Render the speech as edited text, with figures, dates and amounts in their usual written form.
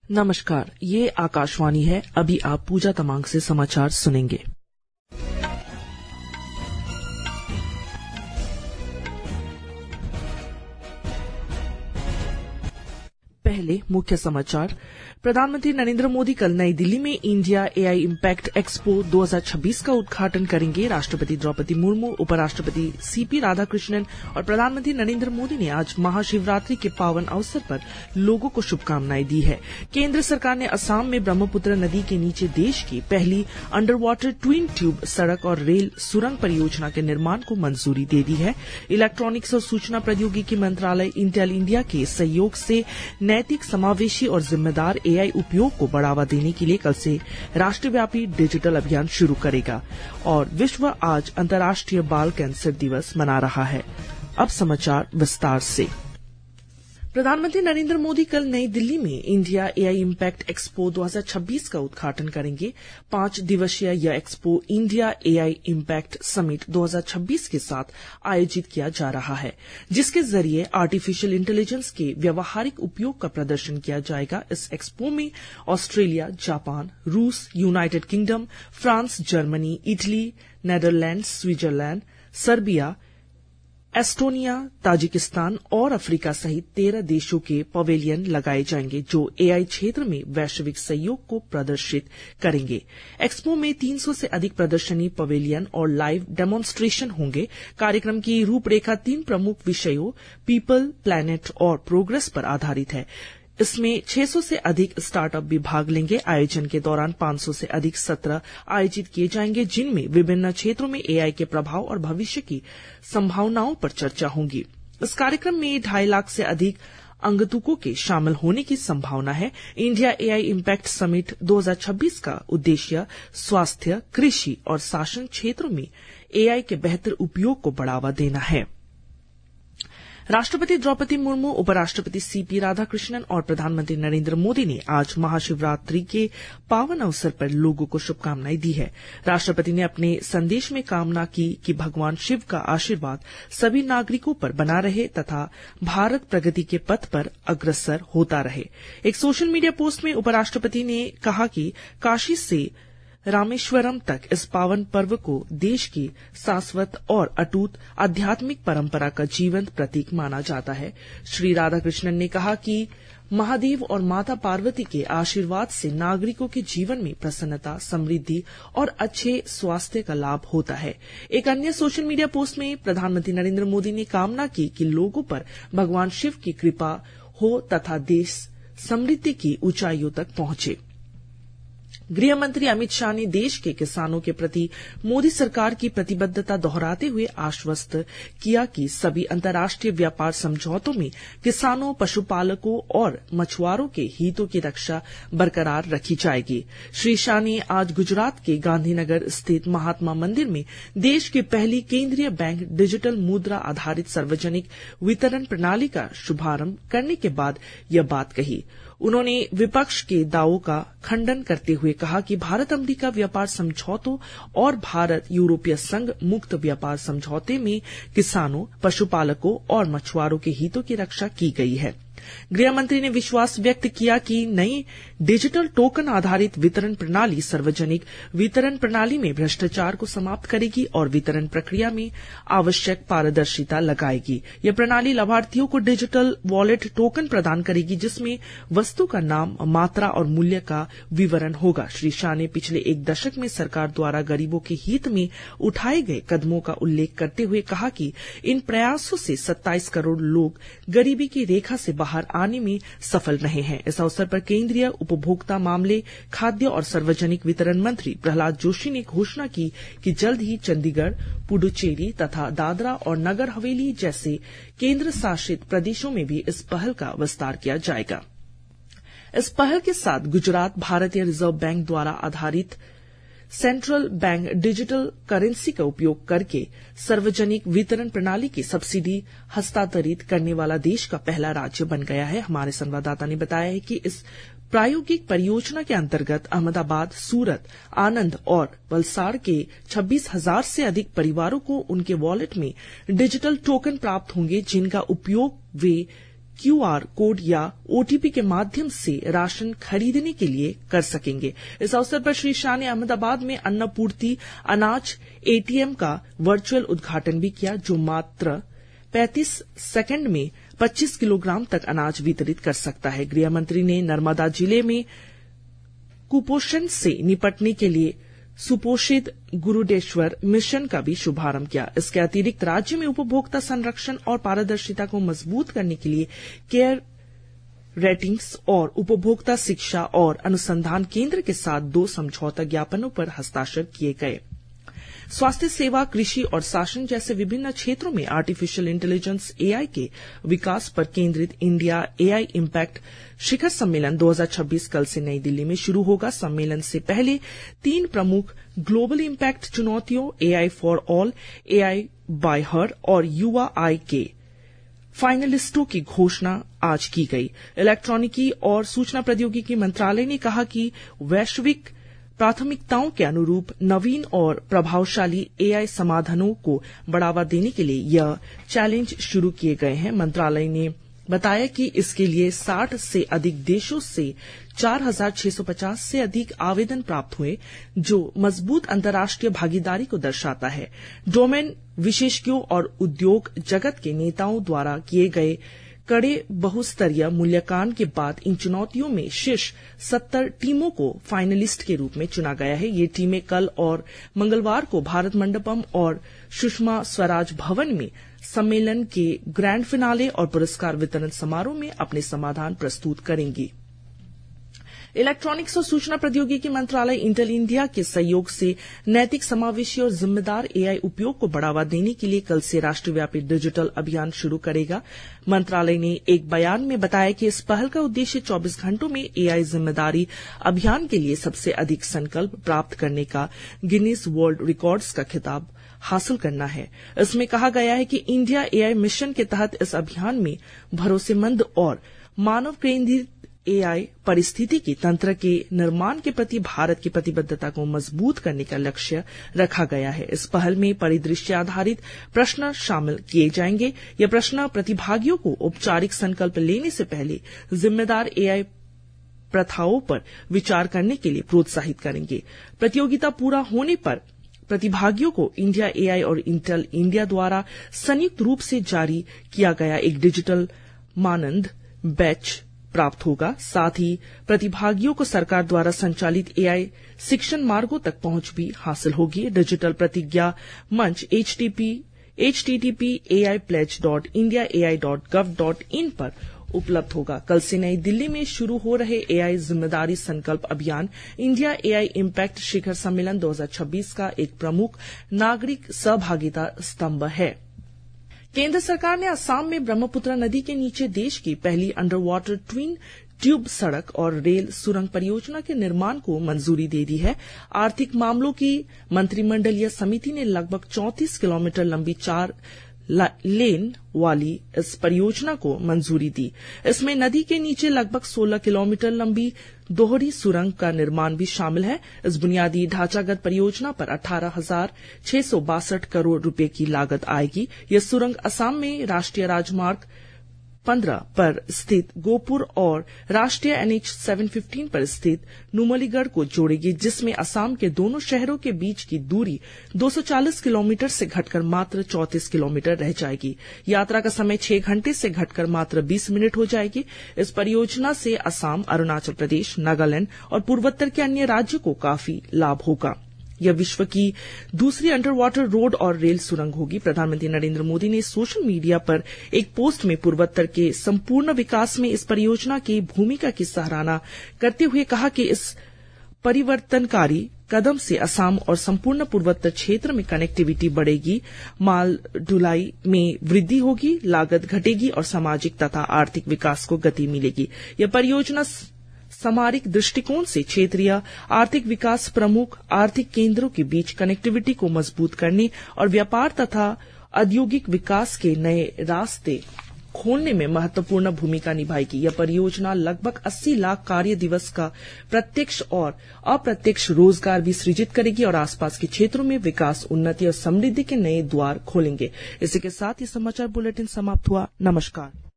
नमस्कार, ये आकाशवाणी है। अभी आप पूजा तमांग से समाचार सुनेंगे। पहले मुख्य समाचार। प्रधानमंत्री नरेंद्र मोदी कल नई दिल्ली में इंडिया एआई इम्पैक्ट एक्सपो 2026 का उद्घाटन करेंगे। राष्ट्रपति द्रौपदी मुर्मू, उपराष्ट्रपति सीपी राधाकृष्णन और प्रधानमंत्री नरेंद्र मोदी ने आज महाशिवरात्रि के पावन अवसर पर लोगों को शुभकामनाएं दी है। केंद्र सरकार ने असम में ब्रह्मपुत्र नदी के नीचे देश की पहली अंडर वाटर ट्विन ट्यूब सड़क और रेल सुरंग परियोजना के निर्माण को मंजूरी दे दी है। इलेक्ट्रॉनिक्स और सूचना प्रौद्योगिकी मंत्रालय इंटेल इंडिया के सहयोग से नैतिक, समावेशी और जिम्मेदार एआई उपयोग को बढ़ावा देने के लिए कल से राष्ट्रव्यापी डिजिटल अभियान शुरू करेगा। और विश्व आज अंतर्राष्ट्रीय बाल कैंसर दिवस मना रहा है। अब समाचार विस्तार से। प्रधानमंत्री नरेंद्र मोदी कल नई दिल्ली में इंडिया एआई इम्पैक्ट एक्सपो 2026 का उद्घाटन करेंगे। 5 दिवसीय यह expo India AI impact summit 2026 के साथ आयोजित किया जा रहा है, जिसके जरिए आर्टिफिशियल इंटेलिजेंस के व्यावहारिक उपयोग का प्रदर्शन किया जाएगा। इस एक्सपो में ऑस्ट्रेलिया, जापान, रूस, United Kingdom, France, Germany, Italy, Netherlands, Switzerland, Serbia, Estonia, Tajikistan और अफ्रीका सहित 13 देशों के पवेलियन लगाए जाएंगे, जो एआई क्षेत्र में वैश्विक सहयोग को प्रदर्शित करेंगे। एक्सपो में 300 से अधिक प्रदर्शनी, पवेलियन और लाइव डेमोन्स्ट्रेशन होंगे। कार्यक्रम की रूपरेखा 3 प्रमुख विषयों पीपल, प्लैनेट और प्रोग्रेस पर आधारित है। इसमें 600 से अधिक स्टार्टअप भी भाग लेंगे। आयोजन के दौरान 500 से अधिक सत्र आयोजित किए जाएंगे, जिनमें विभिन्न क्षेत्रों में एआई के प्रभाव और भविष्य की संभावनाओं पर चर्चा होगी। इस कार्यक्रम में 2.5 लाख से अधिक आगंतुकों के शामिल होने की संभावना है। इंडिया एआई इम्पैक्ट समिट 2026 का उद्देश्य स्वास्थ्य, कृषि और शासन क्षेत्रों में एआई के बेहतर उपयोग को बढ़ावा देना है। राष्ट्रपति द्रौपदी मुर्मू, उपराष्ट्रपति सीपी राधाकृष्णन और प्रधानमंत्री नरेंद्र मोदी ने आज महाशिवरात्रि के पावन अवसर पर लोगों को शुभकामनाएं दी है। राष्ट्रपति ने अपने संदेश में कामना की कि भगवान शिव का आशीर्वाद सभी नागरिकों पर बना रहे तथा भारत प्रगति के पथ पर अग्रसर होता रहे। एक सोशल मीडिया पोस्ट में उपराष्ट्रपति ने कहा कि काशी से रामेश्वरम तक इस पावन पर्व को देश की शाश्वत और अटूट आध्यात्मिक परंपरा का जीवंत प्रतीक माना जाता है। श्री राधाकृष्णन ने कहा कि महादेव और माता पार्वती के आशीर्वाद से नागरिकों के जीवन में प्रसन्नता, समृद्धि और अच्छे स्वास्थ्य का लाभ होता है। एक अन्य सोशल मीडिया पोस्ट में प्रधानमंत्री नरेंद्र मोदी ने कामना की कि लोगों पर भगवान शिव की कृपा हो तथा देश समृद्धि की ऊंचाइयों तक पहुंचे। गृह मंत्री अमित शाह ने देश के किसानों के प्रति मोदी सरकार की प्रतिबद्धता दोहराते हुए आश्वस्त किया कि सभी अंतर्राष्ट्रीय व्यापार समझौतों में किसानों, पशुपालकों और मछुआरों के हितों की रक्षा बरकरार रखी जाएगी। श्री शाह ने आज गुजरात के गांधीनगर स्थित महात्मा मंदिर में देश की पहली केंद्रीय बैंक डिजिटल मुद्रा आधारित सार्वजनिक वितरण प्रणाली का शुभारंभ करने के बाद यह बात कही। उन्होंने विपक्ष के दावों का खंडन करते हुए कहा कि भारत अमेरिका व्यापार समझौतों और भारत यूरोपीय संघ मुक्त व्यापार समझौते में किसानों, पशुपालकों और मछुआरों के हितों की रक्षा की गई है। गृह मंत्री ने विश्वास व्यक्त किया कि नई डिजिटल टोकन आधारित वितरण प्रणाली सार्वजनिक वितरण प्रणाली में भ्रष्टाचार को समाप्त करेगी और वितरण प्रक्रिया में आवश्यक पारदर्शिता लगाएगी। यह प्रणाली लाभार्थियों को डिजिटल वॉलेट टोकन प्रदान करेगी, जिसमें वस्तु का नाम, मात्रा और मूल्य का विवरण होगा। श्री शाह ने पिछले 1 दशक में सरकार द्वारा गरीबों के हित में उठाए गए कदमों का उल्लेख करते हुए कहा कि इन प्रयासों से 27 करोड़ लोग गरीबी की रेखा से बाहर आने में सफल रहे हैं। इस अवसर पर केंद्रीय उपभोक्ता मामले, खाद्य और सार्वजनिक वितरण मंत्री प्रहलाद जोशी ने घोषणा की कि जल्द ही चंडीगढ़, पुडुचेरी तथा दादरा और नगर हवेली जैसे केंद्र शासित प्रदेशों में भी इस पहल का विस्तार किया जाएगा। इस पहल के साथ गुजरात भारतीय रिजर्व बैंक द्वारा आधारित सेंट्रल बैंक डिजिटल करेंसी का उपयोग करके सार्वजनिक वितरण प्रणाली की सब्सिडी हस्तांतरित करने वाला देश का पहला राज्य बन गया है। हमारे संवाददाता ने बताया है कि इस प्रायोगिक परियोजना के अंतर्गत अहमदाबाद, सूरत, आनंद और वलसाड़ के 26,000 से अधिक परिवारों को उनके वॉलेट में डिजिटल टोकन प्राप्त होंगे, जिनका उपयोग वे QR कोड या OTP के माध्यम से राशन खरीदने के लिए कर सकेंगे। इस अवसर पर श्री शाह ने अहमदाबाद में अन्नपूर्ति अनाज ATM का वर्चुअल उद्घाटन भी किया, जो मात्र 35 सेकंड में 25 किलोग्राम तक अनाज वितरित कर सकता है। गृह मंत्री ने नर्मदा जिले में कुपोषण से निपटने के लिए सुपोषित गुरुदेश्वर मिशन का भी शुभारंभ किया। इसके अतिरिक्त राज्य में उपभोक्ता संरक्षण और पारदर्शिता को मजबूत करने के लिए केयर रेटिंग्स और उपभोक्ता शिक्षा और अनुसंधान केंद्र के साथ 2 समझौता ज्ञापनों पर हस्ताक्षर किए गए। स्वास्थ्य सेवा, कृषि और शासन जैसे विभिन्न क्षेत्रों में आर्टिफिशियल इंटेलिजेंस AI के विकास पर केंद्रित इंडिया AI इम्पैक्ट शिखर सम्मेलन 2026 कल से नई दिल्ली में शुरू होगा। सम्मेलन से पहले 3 प्रमुख ग्लोबल इम्पैक्ट चुनौतियों AI for all, AI by her और युवा AI के फाइनलिस्टों की घोषणा आज की गई। इलेक्ट्रॉनिकी और सूचना प्रौद्योगिकी मंत्रालय ने कहा कि वैश्विक प्राथमिकताओं के अनुरूप नवीन और प्रभावशाली AI समाधानों को बढ़ावा देने के लिए यह चैलेंज शुरू किए गए हैं। मंत्रालय ने बताया कि इसके लिए 60 से अधिक देशों से 4,650 से अधिक आवेदन प्राप्त हुए, जो मजबूत अंतर्राष्ट्रीय भागीदारी को दर्शाता है। डोमेन विशेषज्ञों और उद्योग जगत के नेताओं द्वारा किए गए कड़े बहुस्तरीय मूल्यांकन के बाद इन चुनौतियों में शीर्ष 70 टीमों को फाइनलिस्ट के रूप में चुना गया है। ये टीमें कल और मंगलवार को भारत मंडपम और सुषमा स्वराज भवन में सम्मेलन के ग्रैंड फिनाले और पुरस्कार वितरण समारोह में अपने समाधान प्रस्तुत करेंगी। इलेक्ट्रॉनिक्स और सूचना प्रौद्योगिकी मंत्रालय इंटेल इंडिया के सहयोग से नैतिक, समावेशी और जिम्मेदार AI उपयोग को बढ़ावा देने के लिए कल से राष्ट्रव्यापी डिजिटल अभियान शुरू करेगा। मंत्रालय ने एक बयान में बताया कि इस पहल का उद्देश्य 24 घंटों में AI जिम्मेदारी अभियान के लिए सबसे अधिक संकल्प प्राप्त करने का गिनीज वर्ल्ड रिकॉर्ड्स का खिताब हासिल करना है। इसमें कहा गया है कि इंडिया AI मिशन के तहत इस अभियान में भरोसेमंद और मानव केंद्रित AI परिस्थितिकी तंत्र के निर्माण के प्रति भारत की प्रतिबद्धता को मजबूत करने का लक्ष्य रखा गया है। इस पहल में परिदृश्य आधारित प्रश्न शामिल किए जाएंगे। ये प्रश्न प्रतिभागियों को औपचारिक संकल्प लेने से पहले जिम्मेदार AI प्रथाओं पर विचार करने के लिए प्रोत्साहित करेंगे। प्रतियोगिता पूरा होने पर प्रतिभागियों को इंडिया AI और इंटेल इंडिया द्वारा संयुक्त रूप से जारी किया गया एक डिजिटल मानदंड बैच प्राप्त होगा। साथ ही प्रतिभागियों को सरकार द्वारा संचालित AI शिक्षण मार्गों तक पहुंच भी हासिल होगी। डिजिटल प्रतिज्ञा मंच http://aipledge.indiaai.gov.in पर उपलब्ध होगा। कल से नई दिल्ली में शुरू हो रहे AI जिम्मेदारी संकल्प अभियान इंडिया AI इम्पैक्ट शिखर सम्मेलन 2026 का एक प्रमुख नागरिक सहभागिता स्तंभ है। केंद्र सरकार ने असम में ब्रह्मपुत्र नदी के नीचे देश की पहली अंडर वाटर ट्विन ट्यूब सड़क और रेल सुरंग परियोजना के निर्माण को मंजूरी दे दी है। आर्थिक मामलों की मंत्रिमंडलीय समिति ने लगभग 34 किलोमीटर लंबी 4 लेन वाली इस परियोजना को मंजूरी दी। इसमें नदी के नीचे लगभग 16 किलोमीटर लंबी दोहरी सुरंग का निर्माण भी शामिल है। इस बुनियादी ढांचागत परियोजना पर 18,662 करोड़ रुपए की लागत आएगी। यह सुरंग असम में राष्ट्रीय राजमार्ग 15 पर स्थित गोपुर और राष्ट्रीय NH 715 पर स्थित नुमलीगढ़ को जोड़ेगी, जिसमें असम के दोनों शहरों के बीच की दूरी 240 किलोमीटर से घटकर मात्र 34 किलोमीटर रह जाएगी। यात्रा का समय 6 घंटे से घटकर मात्र 20 मिनट हो जाएगी। इस परियोजना से असम, अरुणाचल प्रदेश, नागालैंड और पूर्वोत्तर के अन्य राज्यों को काफी लाभ होगा। यह विश्व की दूसरी अंडर वाटर रोड और रेल सुरंग होगी। प्रधानमंत्री नरेंद्र मोदी ने सोशल मीडिया पर एक पोस्ट में पूर्वोत्तर के संपूर्ण विकास में इस परियोजना की भूमिका की सराहना करते हुए कहा कि इस परिवर्तनकारी कदम से असम और संपूर्ण पूर्वोत्तर क्षेत्र में कनेक्टिविटी बढ़ेगी, माल ढुलाई में वृद्धि होगी, लागत घटेगी और सामाजिक तथा आर्थिक विकास को गति मिलेगी। यह परियोजना सामरिक दृष्टिकोण से क्षेत्रीय आर्थिक विकास, प्रमुख आर्थिक केंद्रों के बीच कनेक्टिविटी को मजबूत करने और व्यापार तथा औद्योगिक विकास के नए रास्ते खोलने में महत्वपूर्ण भूमिका निभाएगी। यह परियोजना लगभग 80 लाख कार्य दिवस का प्रत्यक्ष और अप्रत्यक्ष रोजगार भी सृजित करेगी और आसपास के क्षेत्रों में विकास, उन्नति और समृद्धि के नए द्वार खोलेंगे। इसी के साथ ये समाचार बुलेटिन समाप्त हुआ। नमस्कार।